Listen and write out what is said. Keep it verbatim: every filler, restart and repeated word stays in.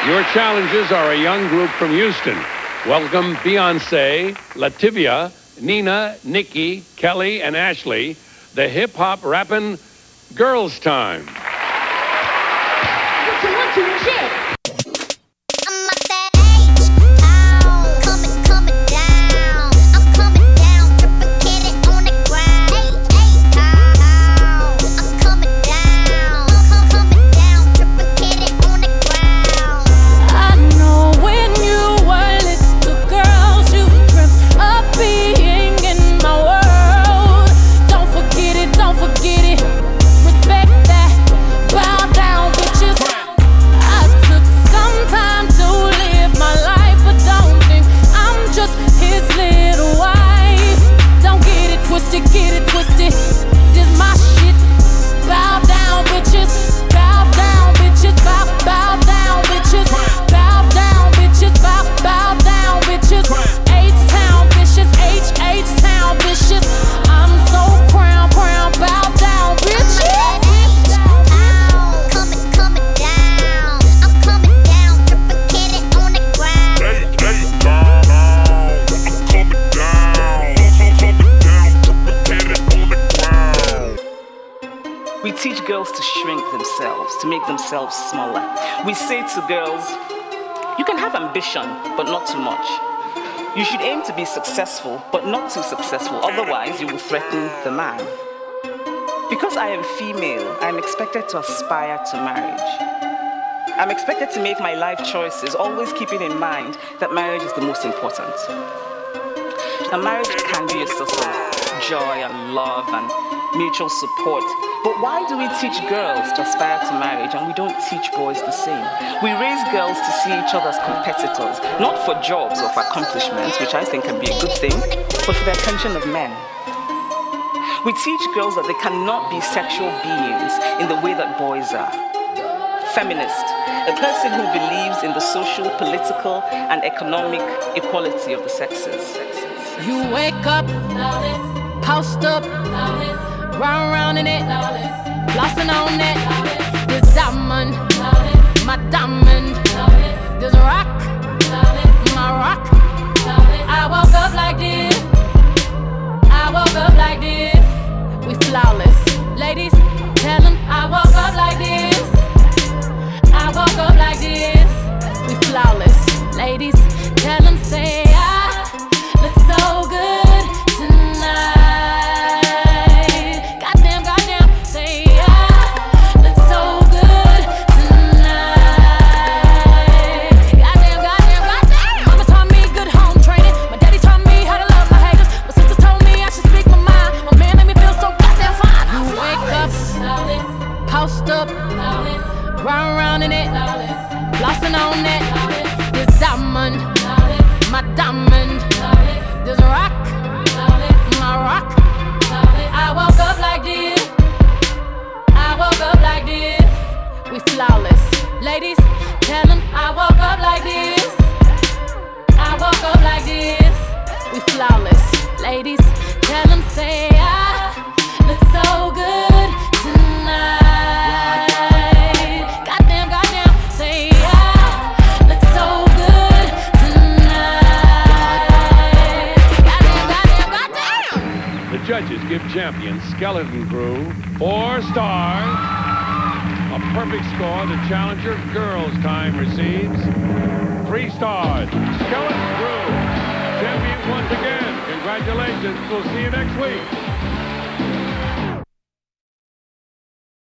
Your challengers are a young group from Houston. Welcome Beyonce, Lativia, Nina, Nikki, Kelly, and Ashley, the hip-hop rapping Girls Time. What you want to shit? We teach girls to shrink themselves, to make themselves smaller. We say to girls, you can have ambition, but not too much. You should aim to be successful, but not too successful, otherwise you will threaten the man. Because I am female, I am expected to aspire to marriage. I'm expected to make my life choices, always keeping in mind that marriage is the most important. A marriage can be a source of joy and love and mutual support. But why do we teach girls to aspire to marriage and we don't teach boys the same? We raise girls to see each other as competitors, not for jobs or for accomplishments, which I think can be a good thing, but for the attention of men. We teach girls that they cannot be sexual beings in the way that boys are. Feminist, a person who believes in the social, political, and economic equality of the sexes. You wake up, post up, round round in it, flossing on it. This diamond, my diamond. This rock, my rock. I woke up like this. I woke up like this. We flawless, ladies. Tell them I woke up like this. I woke up like this. We flawless, ladies. Tell them say I look so good tonight. Round round in it, flossing on it. This diamond, my diamond. This rock, my rock. I woke up like this. I woke up like this. We flawless, ladies. Tell them I woke up like this. I woke up like this. We flawless, ladies. Tell them say I look so good tonight. Judges give champion Skeleton Crew four stars. A perfect score. The challenger Girls Time receives three stars. Skeleton Crew, champions once again. Congratulations. We'll see you next week.